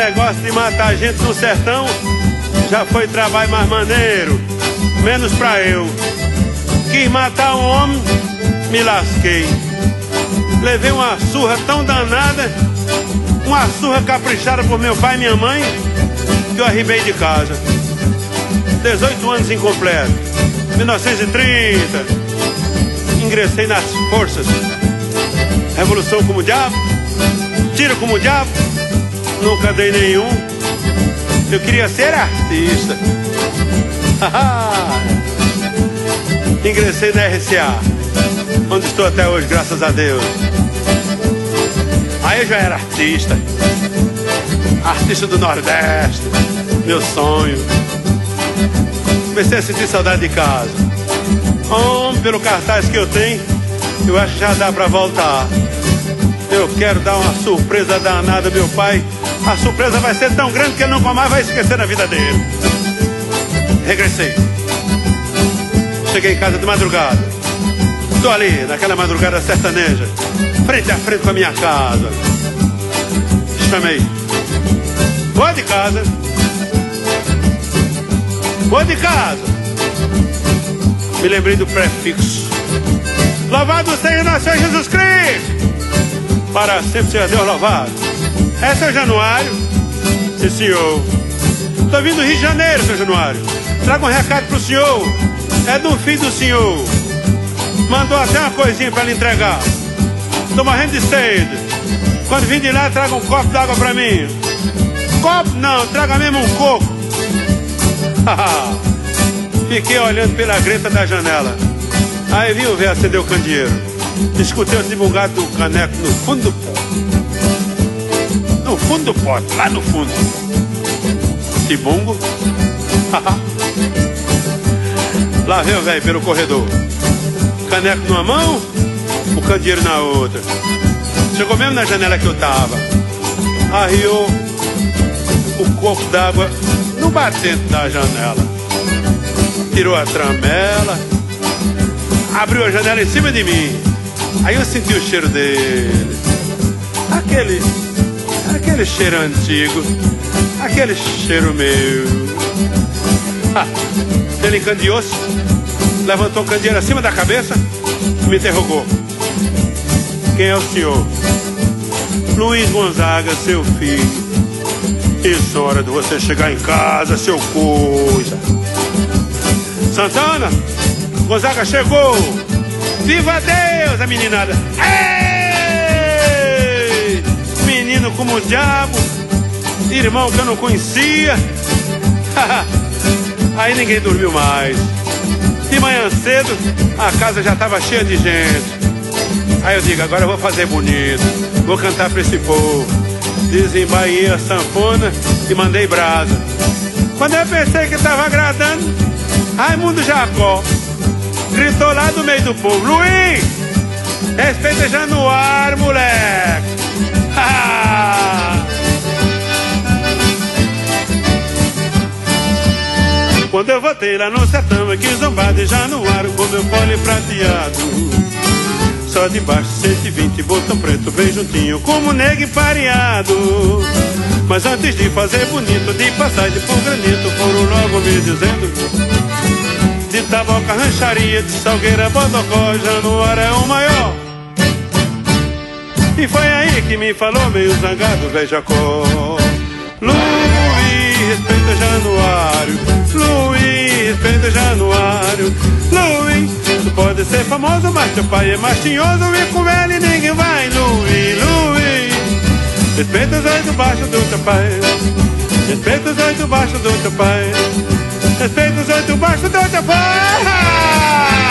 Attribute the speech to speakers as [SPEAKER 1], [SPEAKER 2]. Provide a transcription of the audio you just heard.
[SPEAKER 1] negócio de matar gente no sertão já foi trabalho mais maneiro, menos pra eu. Quis matar um homem, me lasquei. Levei uma surra tão danada, uma surra caprichada por meu pai e minha mãe, que eu arribei de casa. 18 anos incompleto, 1930, ingressei nas forças. Revolução como o diabo, tiro como o diabo, nunca dei nenhum. Eu queria ser artista. Ingressei na RCA, onde estou até hoje, graças a Deus. Aí eu já era artista, artista do Nordeste, meu sonho. Comecei a sentir saudade de casa. Pelo cartaz que eu tenho, eu acho que já dá pra voltar. Eu quero dar uma surpresa danada ao meu pai. A surpresa vai ser tão grande que ele nunca mais vai esquecer na vida dele. Regressei. Cheguei em casa de madrugada. Estou ali, naquela madrugada sertaneja, frente a frente com a minha casa. Chamei. Vou de casa. Vou de casa. Me lembrei do prefixo. Louvado seja nosso Senhor Jesus Cristo. Para sempre seja Deus louvado. É, seu Januário? Sim, senhor. Estou vindo do Rio de Janeiro, seu Januário. Trago um recado pro senhor. É do filho do senhor. Mandou até uma coisinha para lhe entregar. Estou morrendo de sede. Quando vim de lá, traga um copo d'água para mim. Copo não, traga mesmo um coco. Fiquei olhando pela greta da janela. Aí vi o velho acender o candeeiro. Escutei o divulgado do caneco no fundo do pote. No fundo do pote, lá no fundo. Tibungo. Lá veio o velho pelo corredor. Caneco numa mão, o candeeiro na outra. Chegou mesmo na janela que eu tava. Arriou o copo d'água no batente da janela. Tirou a tramela, abriu a janela em cima de mim. Aí eu senti o cheiro dele. Aquele cheiro antigo. Aquele cheiro meu. Ele encandeou-se, levantou o candeeiro acima da cabeça e me interrogou. Quem é o senhor? Luiz Gonzaga, seu filho. Isso é hora de você chegar em casa, seu coisa. Santana, Gonzaga chegou. Viva Deus, a meninada. Ei! Menino como o diabo, irmão que eu não conhecia. Aí ninguém dormiu mais. De manhã cedo, a casa já estava cheia de gente. Aí eu digo, agora eu vou fazer bonito. Vou cantar pra esse povo. Desembainhei a sanfona e mandei brasa. Quando eu pensei que estava agradando, Raimundo Jacó gritou lá do meio do povo: Luiz, respeita Januário, moleque. Quando eu voltei lá no sertão, aqui zombado de Januário, com meu fole prateado. Só de baixo 120, botão preto bem juntinho, como negro pareado. Mas antes de fazer bonito, de passagem por granito, foram logo me dizendo: de Taboca, Rancharia, de Salgueira, Bodocó, Januário é o maior. E foi aí que me falou meio zangado, velho Jacó: Luiz, respeita Januário. Luiz, respeita Januário. Luiz, tu pode ser famoso, mas teu pai é mais tinhoso, e com ele ninguém vai. Luiz, Luiz, respeita os oito baixos do teu pai. Respeita os oito baixos do teu pai. Respeita os oito baixos do teu pai.